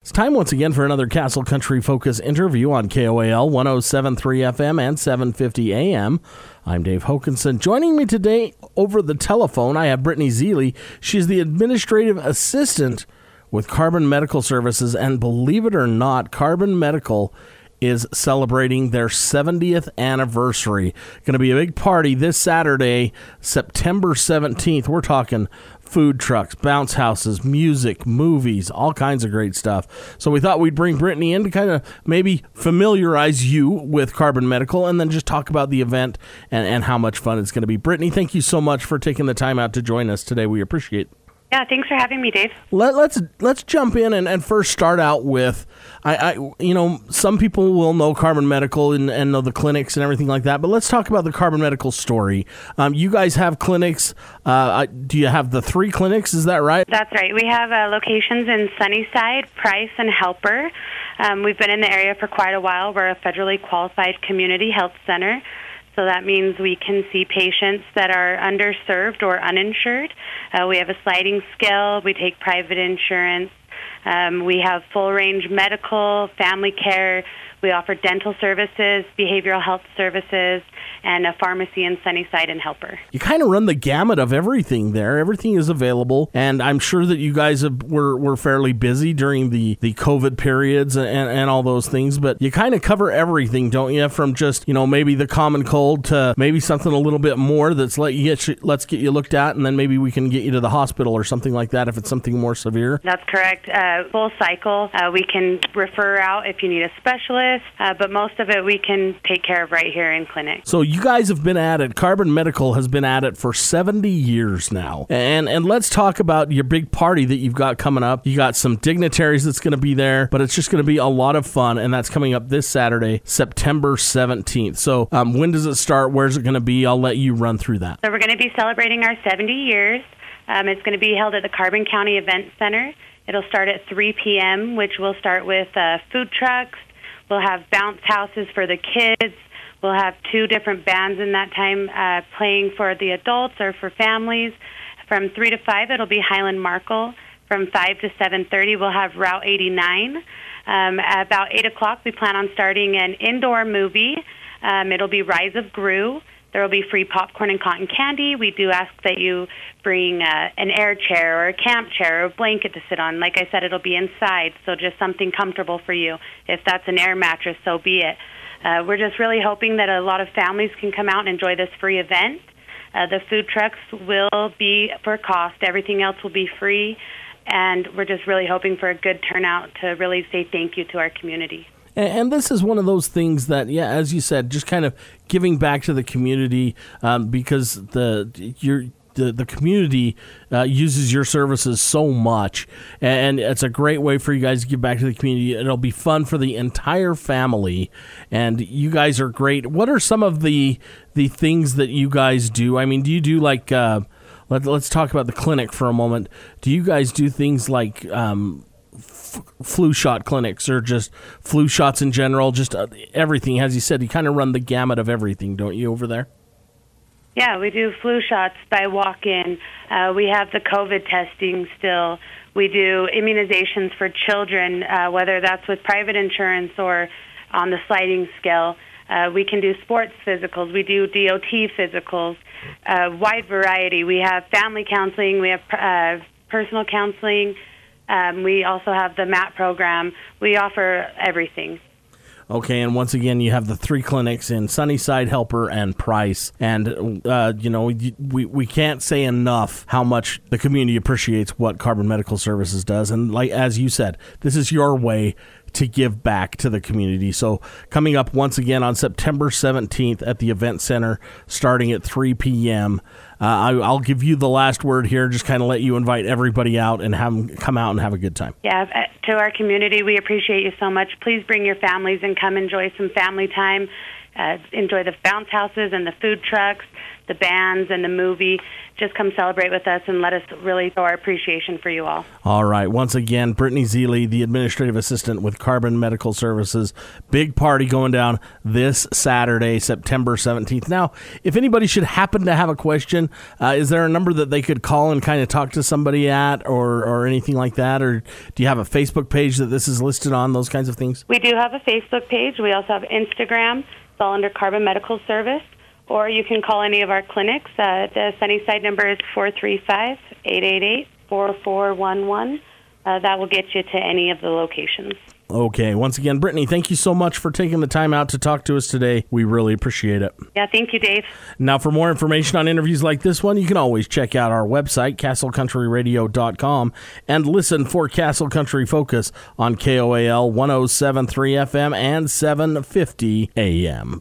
It's time once again for another Castle Country Focus interview on KOAL 107.3 FM and 750 AM. I'm Dave Hokanson. Joining me today over the telephone, I have Brittany Zealy. She's the administrative assistant with Carbon Medical Services, and believe it or not, Carbon Medical is celebrating their 70th anniversary. Going to be a big party this Saturday, September 17th. We're talking food trucks, bounce houses, music, movies, all kinds of great stuff. So we thought we'd bring Brittany in to kind of maybe familiarize you with Carbon Medical and then just talk about the event and how much fun it's going to be. Brittany, thank you so much for taking the time out to join us today. We appreciate it. Yeah, thanks for having me, Dave. Let's jump in and first start out with, some people will know Carbon Medical and know the clinics and everything like that, but let's talk about the Carbon Medical story. You guys have clinics. Do you have the 3 clinics? Is that right? That's right. We have locations in Sunnyside, Price, and Helper. We've been in the area for quite a while. We're a federally qualified community health center. So that means we can see patients that are underserved or uninsured. We have a sliding scale. We take private insurance. We have full-range medical, family care. We offer dental services, behavioral health services, and a pharmacy in Sunnyside and Helper. You kind of run the gamut of everything there. Everything is available, and I'm sure that you guys were fairly busy during the COVID periods and all those things, but you kind of cover everything, don't you? From just, maybe the common cold to maybe something a little bit more that's let's get you looked at, and then maybe we can get you to the hospital or something like that if it's something more severe. That's correct. Full cycle. We can refer out if you need a specialist, but most of it we can take care of right here in clinic. So you guys have been at it. Carbon Medical has been at it for 70 years now. And let's talk about your big party that you've got coming up. You got some dignitaries that's going to be there, but it's just going to be a lot of fun, and that's coming up this Saturday, September 17th. So when does it start? Where's it going to be? I'll let you run through that. So we're going to be celebrating our 70 years. It's going to be held at the Carbon County Event Center. It'll start at 3 p.m., which will start with food trucks. We'll have bounce houses for the kids. We'll have 2 different bands in that time playing for the adults or for families. From 3 to 5, it'll be Highland Markle. From 5 to 7:30, we'll have Route 89. At about 8 o'clock, we plan on starting an indoor movie. It'll be Rise of Gru. There will be free popcorn and cotton candy. We do ask that you bring an air chair or a camp chair or a blanket to sit on. Like I said, it'll be inside, so just something comfortable for you. If that's an air mattress, so be it. We're just really hoping that a lot of families can come out and enjoy this free event. The food trucks will be for cost. Everything else will be free. And we're just really hoping for a good turnout to really say thank you to our community. And this is one of those things that, as you said, just kind of giving back to the community because the community uses your services so much, and it's a great way for you guys to give back to the community. It'll be fun for the entire family, and you guys are great. What are some of the things that you guys do? I mean, do you do like let's talk about the clinic for a moment. Do you guys do things like flu shot clinics or just flu shots in general, just everything? As you said, you kind of run the gamut of everything, don't you, over there? Yeah, we do flu shots by walk-in. We have the COVID testing still. We do immunizations for children, whether that's with private insurance or on the sliding scale. We can do sports physicals. We do DOT physicals, wide variety. We have family counseling. We have personal counseling. We also have the MAT program. We offer everything. Okay, and once again, you have the 3 clinics in Sunnyside, Helper, and Price. And, we can't say enough how much the community appreciates what Carbon Medical Services does. And like as you said, this is your way to give back to the community. So coming up once again on September 17th at the Event Center, starting at 3 p.m., I'll give you the last word here, just kind of let you invite everybody out and have them come out and have a good time. Yeah, to our community, we appreciate you so much. Please bring your families and come enjoy some family time. enjoy the bounce houses and the food trucks, the bands and the movie. Just come celebrate with us and let us really show our appreciation for you all. All right. Once again, Brittany Zealy, the administrative assistant with Carbon Medical Services. Big party going down this Saturday, September 17th. Now, if anybody should happen to have a question, is there a number that they could call and kind of talk to somebody at or anything like that? Or do you have a Facebook page that this is listed on, those kinds of things? We do have a Facebook page. We also have Instagram. It's all under Carbon Medical Service. Or you can call any of our clinics. The Sunnyside number is 435-888-4411. That will get you to any of the locations. Okay. Once again, Brittany, thank you so much for taking the time out to talk to us today. We really appreciate it. Yeah, thank you, Dave. Now, for more information on interviews like this one, you can always check out our website, castlecountryradio.com, and listen for Castle Country Focus on KOAL 107.3 FM and 750 AM.